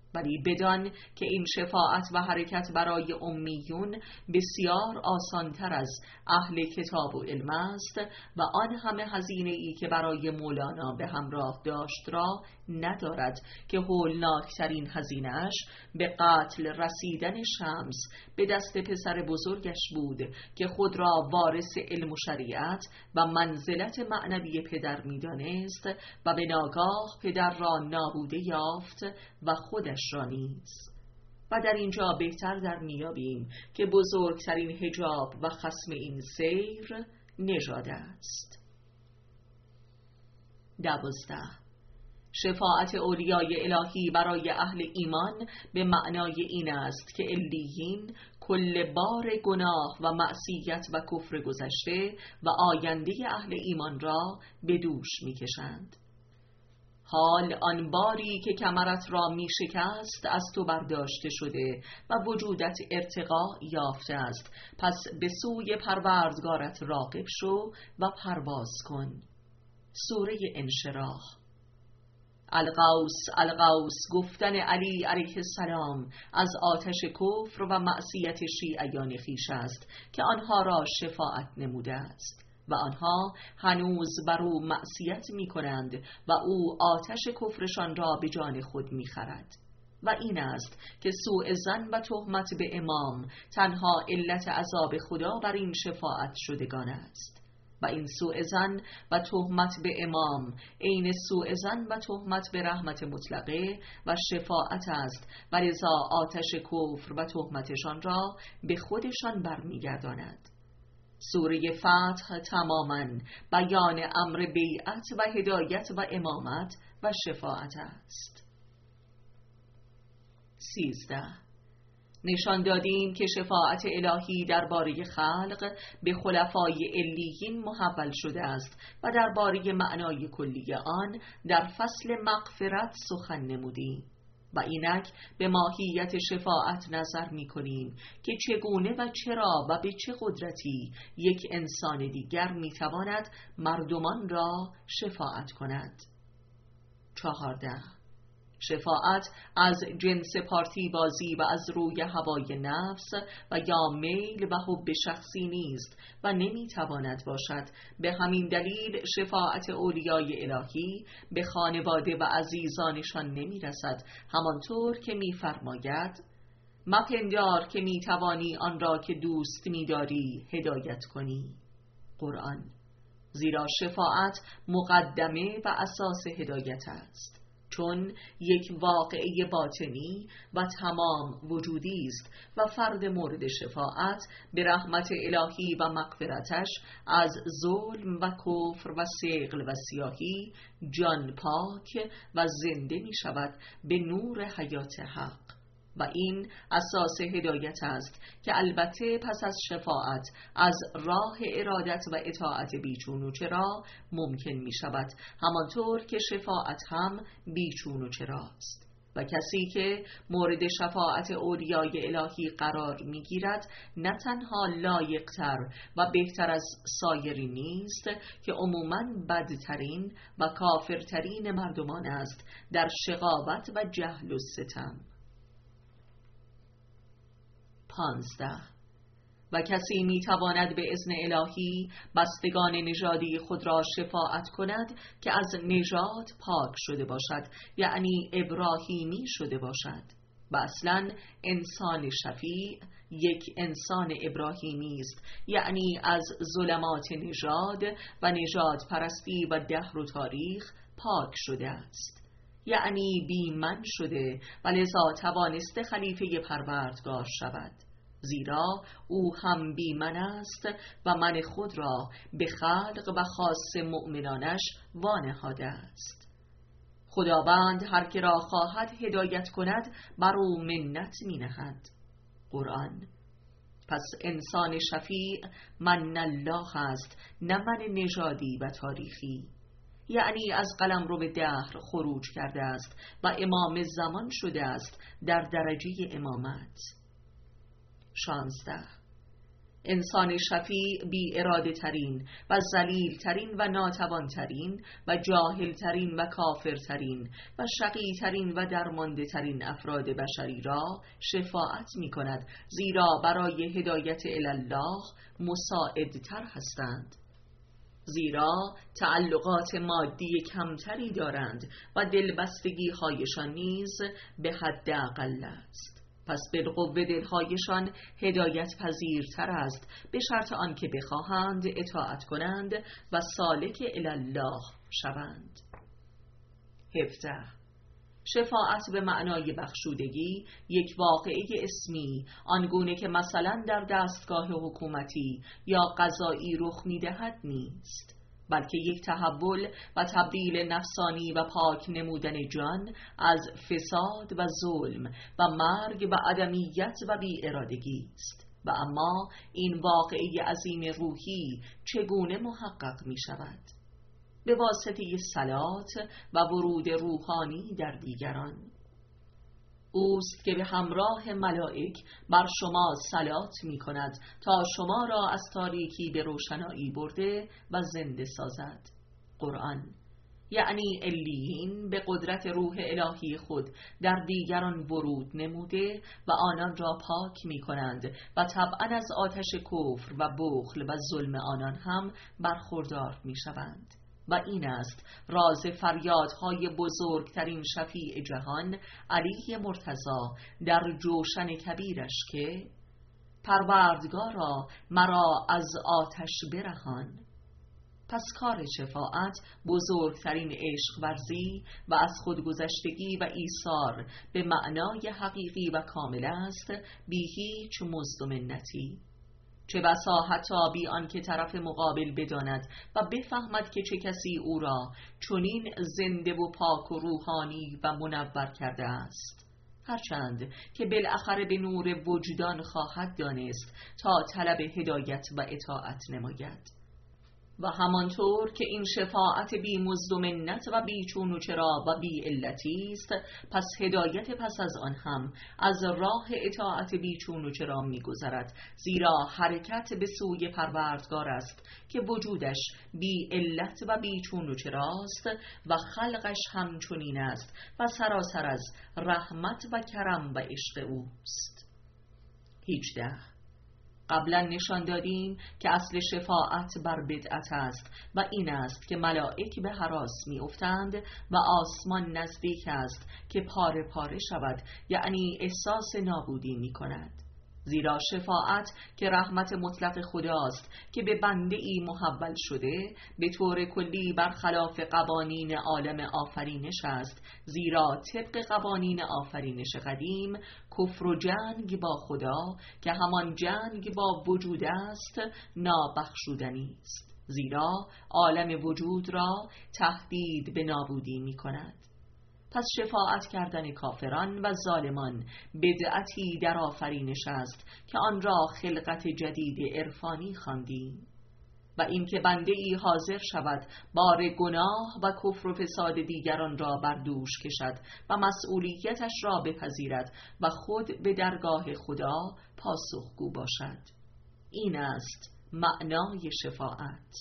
ولی بدان که این شفاعت و حرکت برای امیون بسیار آسانتر از اهل کتاب و علم است و آن همه هزینه ای که برای مولانا به همراه داشت را ندارد که هولناکترین هزینه‌اش به قتل رسیدن شمس به دست پسر بزرگش بود که خود را وارث علم و شریعت و منزلت معنوی پدر می‌دانست و به ناگاه پدر را نابوده یافت و خودش را نیز. و در اینجا بهتر در میابیم که بزرگترین حجاب و خصم این سیر نژاد است. دوازده. شفاعت اولیای الهی برای اهل ایمان به معنای این است که علیین کل بار گناه و معصیت و کفر گذشته و آینده اهل ایمان را به دوش میکشند. حال آن باری که کمرت را می شکست از تو برداشته شده و وجودت ارتقا یافته است، پس به سوی پروردگارت راغب شو و پرواز کن. سوره انشراح. الغوث الغوث گفتن علی علیه السلام از آتش کفر و معصیت شیعیان خویش است که آنها را شفاعت نموده است و آنها هنوز بر او معصیت می کنند و او آتش کفرشان را به جان خود می خرد. و این است که سوء ظن و تهمت به امام تنها علت عذاب خدا بر این شفاعت شدگان است و این سوء ظن و تهمت به امام عین سوء ظن و تهمت به رحمت مطلقه و شفاعت است و لذا آتش کفر و تهمتشان را به خودشان برمیگرداند. سوره فتح تماماً بیان امر بیعت و هدایت و امامت و شفاعت است. سیزده. نشان دادیم که شفاعت الهی درباره خلق به خلفای علیین محول شده است و درباره معنای کلی آن در فصل مغفرت سخن نمودیم و اینک به ماهیت شفاعت نظر می کنیم که چگونه و چرا و به چه قدرتی یک انسان دیگر می تواند مردمان را شفاعت کند. چهارده. شفاعت از جنس پارتی بازی و از روی هوای نفس و یا میل و حب شخصی نیست و نمیتواند باشد. به همین دلیل شفاعت اولیای الهی به خانواده و عزیزانشان نمیرسد، همانطور که میفرماید مپندار که میتوانی آن را که دوست میداری هدایت کنی. قرآن. زیرا شفاعت مقدمه و اساس هدایت است، چون یک واقعه باطنی و تمام وجودی است و فرد مورد شفاعت به رحمت الهی و مغفرتش از ظلم و کفر و ثقل و سیاهی جان پاک و زنده می شود به نور حیات حق و این اساس هدایت است که البته پس از شفاعت از راه ارادت و اطاعت بیچون و چرا ممکن می شود، همانطور که شفاعت هم بیچون و چراست. و کسی که مورد شفاعت اولیای الهی قرار می گیرد نه تنها لایقتر و بهتر از سایری نیست که عموماً بدترین و کافرترین مردمان است در شقاوت و جهل و ستم. پانزده. و کسی میتواند به اذن الهی بستگان نژادی خود را شفاعت کند که از نژاد پاک شده باشد، یعنی ابراهیمی شده باشد. و اصلا انسان شفیع یک انسان ابراهیمی است، یعنی از ظلمات نژاد و نژاد پرستی و دهر و تاریخ پاک شده است، یعنی بی من شده و لذا توانسته خلیفه پروردگار شود، زیرا او هم بی من است و من خود را به خلق و خاص مؤمنانش وانهاده است. خداوند هر که را خواهد هدایت کند بر او منت می نهد. قرآن. پس انسان شفیع من الله است، نه من نژادی و تاریخی، یعنی از قلمرو به دهر خروج کرده است و امام زمان شده است در درجه امامت. شانزده. انسان شفیع بی اراده ترین و ذلیل ترین و ناتوان ترین و جاهل ترین و کافر ترین و شقی ترین و درمانده ترین افراد بشری را شفاعت می کند، زیرا برای هدایت الله مساعدتر هستند. زیرا تعلقات مادی کمتری دارند و دلبستگی هایشان نیز به حد اقل است. پس بالقوه دلهایشان هدایت پذیرتر است، به شرط آنکه بخواهند اطاعت کنند و سالک الله شوند. هفده. شفاعت به معنای بخشودگی یک واقعه اسمی، آنگونه که مثلا در دستگاه حکومتی یا قضایی رخ می‌دهد نیست، بلکه یک تحول و تبدیل نفسانی و پاک نمودن جان از فساد و ظلم و مرگ و عدمیت و بی ارادگی است. و اما این واقعه عظیم روحی چگونه محقق می شود؟ به واسطه صلات و ورود روحانی در دیگران. اوست که به همراه ملائک بر شما صلات می کند تا شما را از تاریکی به روشنایی برده و زنده سازد. قرآن. یعنی علیین به قدرت روح الهی خود در دیگران ورود نموده و آنان را پاک می کنند و طبعا از آتش کفر و بخل و ظلم آنان هم برخوردار می شوند. و این است راز فریادهای بزرگترین شفیع جهان علی مرتضی در جوشن کبیرش که پروردگارا مرا از آتش برهان. پس کار شفاعت بزرگترین عشق ورزی و از خودگذشتگی و ایثار به معنای حقیقی و کامل است، بی هیچ مزد و منتی. چه بسا حتی بی آنکه طرف مقابل بداند و بفهمد که چه کسی او را چنین زنده و پاک و روحانی و منور کرده است، هرچند که بالاخره به نور وجدان خواهد دانست تا طلب هدایت و اطاعت نماید. و همانطور که این شفاعت بی مزد و منت و بی چون و چرا و بی علتی است، پس هدایت پس از آن هم از راه اطاعت بی چون و چرا می گذرد، زیرا حرکت به سوی پروردگار است که وجودش بی علت و بی چون و چراست و خلقش همچنین است و سراسر از رحمت و کرم و عشق اوست. هجده. قبلا نشان دادیم که اصل شفاعت بر بدعت است و این است که ملائک به هراس می افتند و آسمان نزدیک است که پاره پاره شود، یعنی احساس نابودی می کند. زیرا شفاعت که رحمت مطلق خداست که به بنده ای محول شده، به طور کلی برخلاف قوانین عالم آفرینش است، زیرا طبق قوانین آفرینش قدیم کفر و جنگ با خدا که همان جنگ با وجود است نابخشودنی است، زیرا عالم وجود را تهدید به نابودی می کند. پس شفاعت کردن کافران و ظالمان بدعتی در آفرینش است که آن را خلقت جدید عرفانی خواندیم. و این که بنده ای حاضر شود بار گناه و کفر و فساد دیگران را بر دوش کشد و مسئولیتش را بپذیرد و خود به درگاه خدا پاسخگو باشد. این است معنای شفاعت.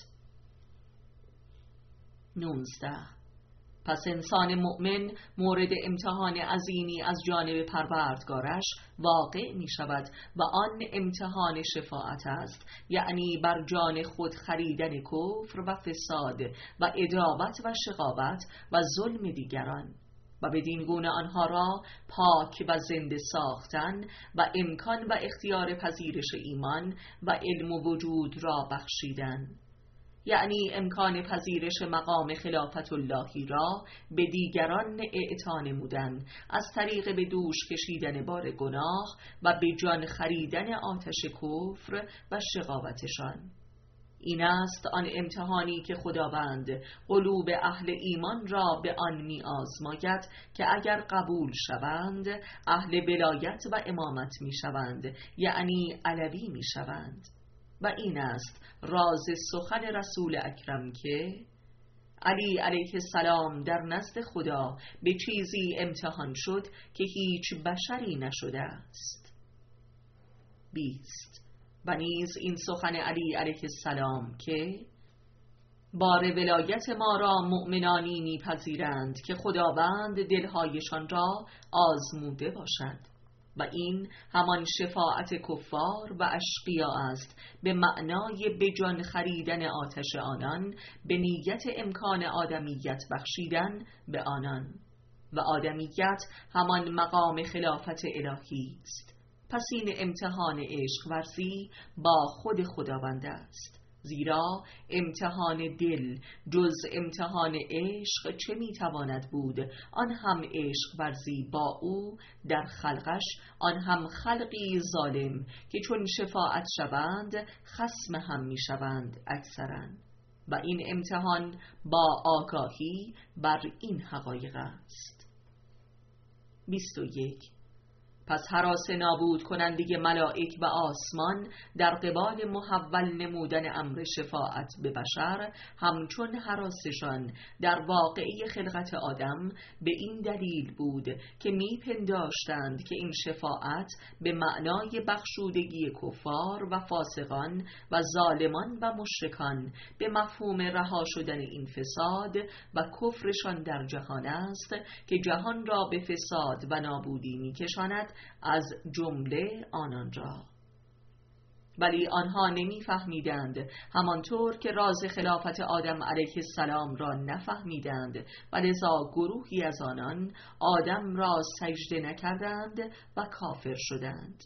نوزده. پس انسان مؤمن مورد امتحان عظیمی از جانب پروردگارش واقع می شود و آن امتحان شفاعت است، یعنی بر جان خود خریدن کفر و فساد و عداوت و شقاوت و ظلم دیگران و بدین گونه آنها را پاک و زنده ساختن و امکان و اختیار پذیرش ایمان و علم و وجود را بخشیدن، یعنی امکان پذیرش مقام خلافت اللهی را به دیگران اعطا نمودن از طریق به دوش کشیدن بار گناه و به جان خریدن آتش کفر و شقاوتشان. این است آن امتحانی که خداوند قلوب اهل ایمان را به آن می آزماید که اگر قبول شوند اهل ولایت و امامت می شوند، یعنی علوی می شوند. و این است راز سخن رسول اکرم که علی علیه السلام در نزد خدا به چیزی امتحان شد که هیچ بشری نشده است. بیست. و نیز این سخن علی علیه السلام که بار ولایت ما را مؤمنانی میپذیرند که خداوند دلهایشان را آزموده باشد و این همان شفاعت کفار و اشقیا است به معنای به جان خریدن آتش آنان به نیت امکان آدمیت بخشیدن به آنان و آدمیت همان مقام خلافت الهی است. پس این امتحان عشق ورزی با خود خداوند است، زیرا امتحان دل جز امتحان عشق چه میتواند بود؟ آن هم عشق ورزی با او در خلقش، آن هم خلقی ظالم که چون شفاعت شوند خصم هم میشوند اکثرا. و این امتحان با آگاهی بر این حقایق است. بیست و یک. پس هراس نابود کننده ملائک و آسمان در قبال محول نمودن امر شفاعت به بشر همچون هراسشان در واقعی خلقت آدم به این دلیل بود که میپنداشتند که این شفاعت به معنای بخشودگی کفار و فاسقان و ظالمان و مشرکان به مفهوم رها شدن این فساد و کفرشان در جهان است که جهان را به فساد و نابودی میکشاند از جمله آنان را. ولی آنها نمیفهمیدند، همانطور که راز خلافت آدم علیه السلام را نفهمیدند و لذا گروهی از آنان آدم را سجده نکردند و کافر شدند.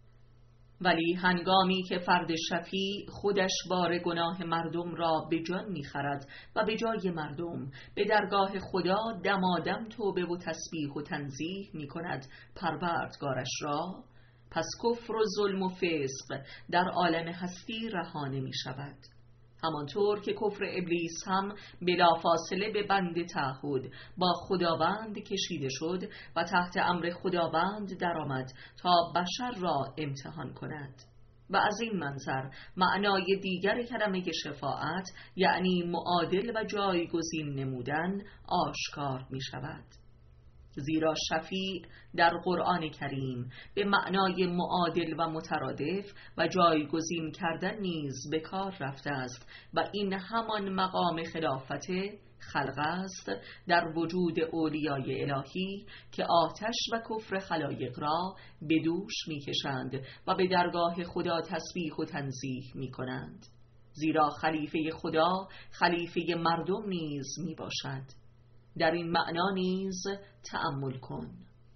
ولی هنگامی که فرد شفیع خودش بار گناه مردم را به جان می‌خرد و به جای مردم به درگاه خدا دمادم توبه و تسبیح و تنزیه می‌کند پروردگارش را، پس کفر و ظلم و فسق در عالم هستی رها نمی‌شود. همانطور که کفر ابلیس هم بلافاصله به بند تعهد با خداوند کشیده شد و تحت امر خداوند درآمد تا بشر را امتحان کند. و از این منظر معنای دیگر کلمه شفاعت یعنی معادل و جایگزین نمودن آشکار می شود. زیرا شفیع در قرآن کریم به معنای معادل و مترادف و جایگزین کردن نیز به کار رفته است و این همان مقام خلافت خلق است در وجود اولیای الهی که آتش و کفر خلایق را به دوش می کشند و به درگاه خدا تسبیح و تنزیه می کنند. زیرا خلیفه خدا خلیفه مردم نیز می باشد. در این معنا نیز تأمل کن.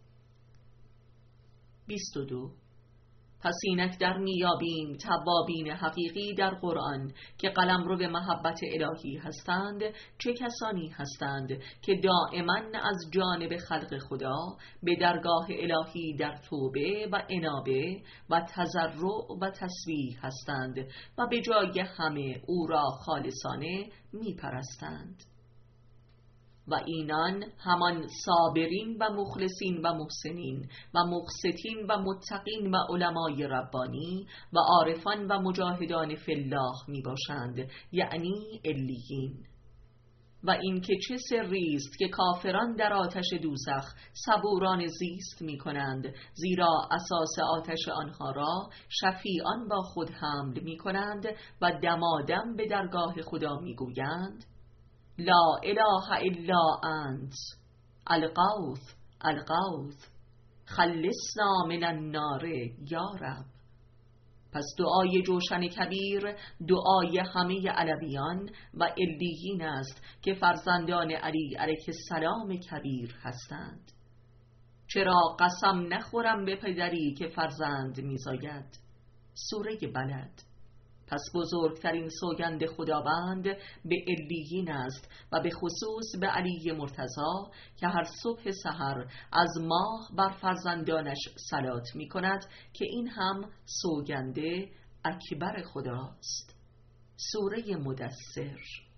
بیست و دو. پس اینک در میابیم توابین حقیقی در قرآن که قلمرو به محبت الهی هستند، چه کسانی هستند که دائما از جانب خلق خدا به درگاه الهی در توبه و انابه و تضرع و تسبیح هستند و به جای همه او را خالصانه میپرستند. و اینان همان صابرین و مخلصین و محسنین و مقسطین و متقین و علمای ربانی و عارفان و مجاهدان فی الله می باشند، یعنی علیین. و این که چه سری است که کافران در آتش دوزخ صبوران زیست می کنند، زیرا اساس آتش آنها را شفیعان با خود حمل می کنند و دمادم به درگاه خدا می گویند لا اله الا انت الغوث الغوث خلصنا من النار یا رب. پس دعای جوشن کبیر دعای همه علویان و علیین است که فرزندان علی علیه السلام کبیر هستند. چرا قسم نخورم به پدری که فرزند میزاید؟ سوره بلد. پس بزرگترین سوگند خداوند به علیین است و به خصوص به علی مرتضی که هر صبح سحر از ماه بر فرزندانش صلات می کند که این هم سوگند اکبر خداست. سوره مدثر.